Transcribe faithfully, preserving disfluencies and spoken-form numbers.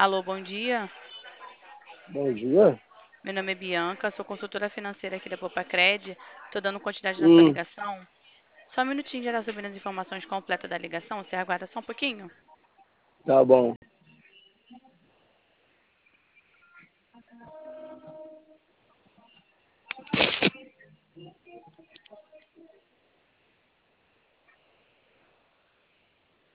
Alô, bom dia. Bom dia. Meu nome é Bianca, sou consultora financeira aqui da Popacred. Estou dando continuidade na sua Hum, ligação. Só um minutinho de dar sobre as informações completas da ligação. Você aguarda só um pouquinho? tá bom.